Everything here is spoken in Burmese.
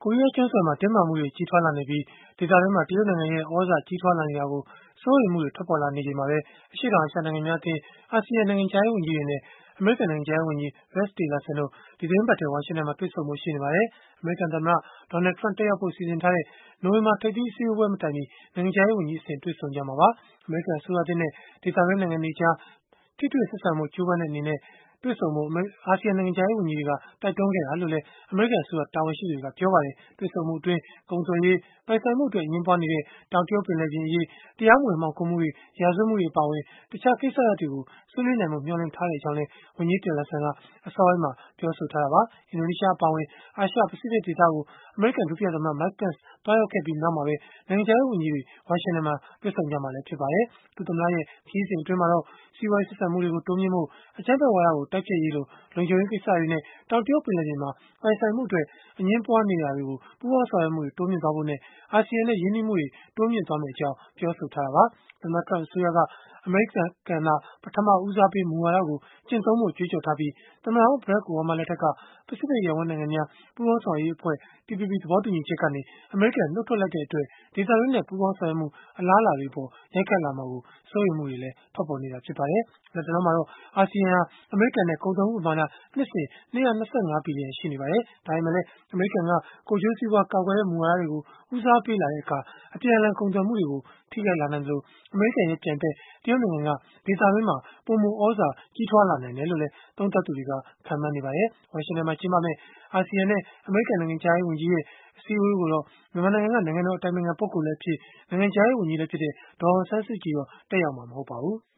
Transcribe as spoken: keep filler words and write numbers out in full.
ကိုရီးယားကျွန်းဆွယ်မှာ တင်းမာမှုတွေ ကြီးထွားလာနေပြီး ဒေသတွင်းမှာ တရုတ်နိုင်ငံရဲ့ သြဇာကြီးထွားလာနေတာကို စိုးရိမ်မှုတွေ ထွက်ပေါ်လာနေချိန်မှာပဲ အရှေ့တောင်အာရှ နိုင်ငံများအသင်း အာဆီယံ နိုင်ငံခြားရေးဝန်ကြီးတွေနဲ့ အမေရိကန် နိုင်ငံခြားရေးဝန်ကြီး Rex Tillerson တို့ ဒီသီတင်းပတ်ထဲ ဝါရှင်တန်မှာ တွေ့ဆုံဖို့ ရှိနေပါတယ်။ အမေရိကန်သမ္မတ Donald Trump တက်ရောက်ဖို့ စီစဉ်ထားတဲ့ နိုဝင်ဘာ ထိပ်သီးအစည်းအဝေးပွဲ မတိုင်မီ နိုင်ငံခြားရေးဝန်ကြီးအဆင့် တွေ့ဆုံကြမှာပါ။ အမေရိကန် အစိုးရသစ်နဲ့ ဒေသတွင်း နိုင်ငံတွေကြား ထိတွေ့ဆက်ဆံဖို့ ကြိုးပမ်းတဲ့အနေနဲ့ တွေ့ဆုံဖို့ အာဆီယံ နိုင်ငံခြားရေးဝန်ကြီးတွေက တိုက်တွန်းခဲ့တာလို့လည်း အမေရိကန်အစိုးရ တာဝန်ရှိသူတွေက ပြောပါတယ်။ တွေ့ဆုံမှုအတွင်း ကုန်သွယ်ရေး၊ ပိုင်ဆိုင်မှုအတွက် အငြင်းပွားနေတဲ့ တောင်တရုတ်ပင်လယ်ပြင်အရေး၊ တရားမဝင် မှောင်ခိုမှုတွေ၊ ရာဇဝတ်မှုတွေ အပါအဝင် တခြားကိစ္စရပ်တွေကို ဆွေးနွေးနိုင်ဖို့ မျှော်လင့်ထားကြောင်းလည်း ဝန်ကြီး Tillerson က အစောပိုင်းမှာ ပြောဆိုထားတာပါ။ အင်ဒိုနီးရှား အပါအဝင် အာရှ-ပစိဖိတ်ဒေသကို အမေရိကန် ဒုတိယသမ္မတ Mike Pence သွားရောက်ခဲ့ပြီးနောက်မှာပဲ နိုင်ငံခြားရေးဝန်ကြီးတွေ ဝါရှင်တန်မှာ တွေ့ဆုံကြမှာလည်း ဖြစ်ပါတယ်။ ဒုသမ္မတရဲ့ ခရီးစဉ်အတွင်းမှာတော့ စီးပွားရေး ဆက်ဆံမှုတွေကို တိုးမြှင့်ဖို့၊ အကြမ်းဖက်ဝါဒကို တိုက်ဖျက်ရေးလို လုံခြုံရေးကိစ္စတွေနဲ့ တောင်တရုတ်ပင်လယ်ပြင်မှာ ပိုင်ဆိုင်မှုအတွက် အငြင်းပွားနေတာတွေကို ပူးပေါင်းဆောင်ရွက်မှုတွေ တိုးမြှင့်သွားဖို့နဲ့ အာဆီယံနဲ့ ရင်းနှီးမှုတွေ တိုးမြှင့်သွားမယ့်အကြောင်း ပြောဆိုထားတာပါ။ သမ္မတ Trump အစိုးရက အမေရိကန်သာ ပထမဦးစားပေး မူဝါဒကို ကျင့်သုံးဖို့ ကြွေးကြော်ထားပြီး၊ သမ္မတဟောင်း Barack Obama လက်ထက်က ပစိဖိတ်ရပ်ဝန်းနိုင်ငံများ ပူးပေါင်းဆောင်ရွက်ရေးအဖွဲ့ T P P သဘောတူညီချက်ကနေ အမေရိကန် နုတ်ထွက်လိုက်တဲ့အတွက် ဒေသတွင်းနဲ့ ပူးပေါင်းဆောင်ရွက်မှု အလားအလာတွေအပေါ် ရိုက်ခတ်လာမှာကို စိုးရိမ်မှုတွေလည်း ထွက်ပေါ်နေတာ ဖြစ်ပါတယ်။ လတ်တလောမှာတော့ အာဆီယံဟာ အမေရိကန်နဲ့ ကုန်သွယ်မှုပမာဏ နှစ်စဉ် ၂၂၅ ဘီလီယံ ရှိနေပါတယ်။ ဒါပေမဲ့လည်း အမေရိကန်က ကိုယ်ကျိုးစီးပွား ကာကွယ်တဲ့ မူဝါဒတွေကို ဦးစားပေးလာတဲ့အခါ အပြန်အလှန် ကုန်သွယ်မှုတွေကို ထိခိုက်လာနိုင်သလို၊ အမေရိကန်ရဲ့ ပြိုင်ဘက် တရုတ်နိုင်ငံက ဒေသတွင်းမှာ ပိုမိုသြဇာကြီးထွားလာနိုင်တယ်လို့လည်း သုံးသပ်သူတွေက ခန့်မှန်းနေကြပါတယ်။ ဝါရှင်တန်မှာ ကျင်းပမယ့် အာဆီယံနဲ့ အမေရိကန် နိုင်ငံခြားရေးဝန်ကြီးတွေရဲ့ အစည်းအဝေးကိုတော့ မြန်မာနိုင်ငံက နိုင်ငံတော် အတိုင်ပင်ခံပုဂ္ဂိုလ်လည်းဖြစ်၊ နိုင်ငံခြားရေးဝန်ကြီးလည်းဖြစ်တဲ့ ဒေါ်အောင်ဆန်းစုကြည် တက်ရောက်မှာ မဟုတ်ပါဘူး။